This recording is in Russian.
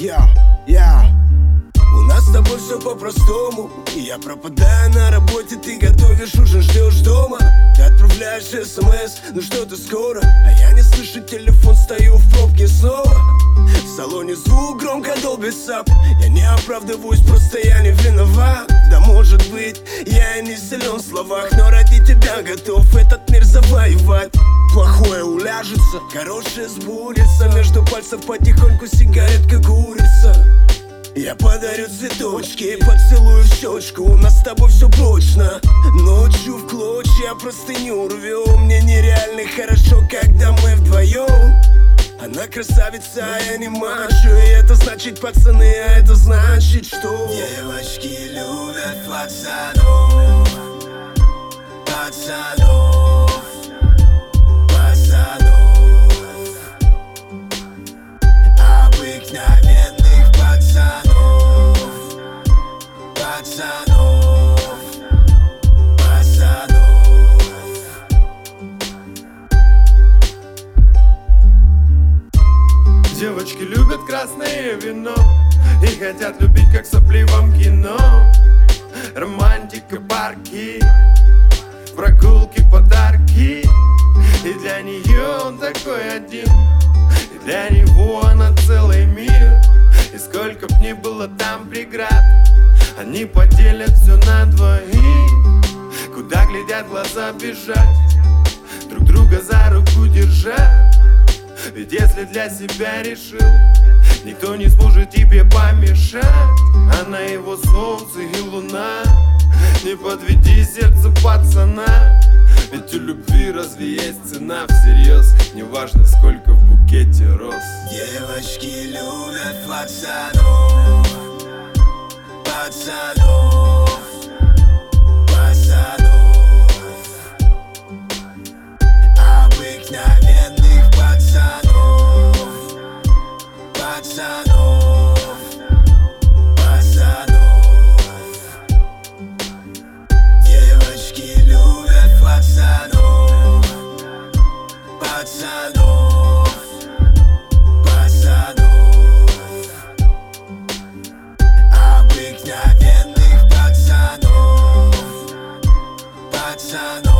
У нас с тобой все по-простому. Я пропадаю на работе, ты готовишь ужин, ждешь дома. Ты отправляешь смс, ну что ты скоро? А я не слышу телефон, стою в пробке снова. В салоне звук громко долбит сап. Я не оправдываюсь, просто я не виноват. Да может быть, я и не силен в словах, но ради тебя готов этот мир завоевать. Плохое уляжется, хорошее сбудется. Между пальцев потихоньку сигаретка курица. Я подарю цветочки, поцелую в щечку. У нас с тобой все прочно. Ночью в клочья простыню рвем. Мне нереально хорошо, когда мы вдвоем. Она красавица, а я не мачо. И это значит пацаны, а это значит что девочки любят пацанов. Пацанов. Пацанов. Обыкновенных пацанов. Пацанов. Пацанов. Девочки любят красное вино и хотят любить, как в сопливом кино. Романтика, парки, прогулки, подарки. И для нее он такой один, и для него она целый мир. И сколько б ни было там преград, они поделят все на двоих. Куда глядят глаза бежать, друг друга за руку держать. Ведь если для себя решил, никто не сможет тебе помешать. Она его солнце и луна. Не подведи сердце пацана, ведь у любви разве есть цена всерьез? Неважно, сколько в букете роз. Девочки любят пацанов. Пацанов. Пацанов. Обыкновенных пацанов. Пацанов. Пацанов. Девочки любят пацанов. Пацанов. Пацанов. Обыкновенных пацанов. Пацанов.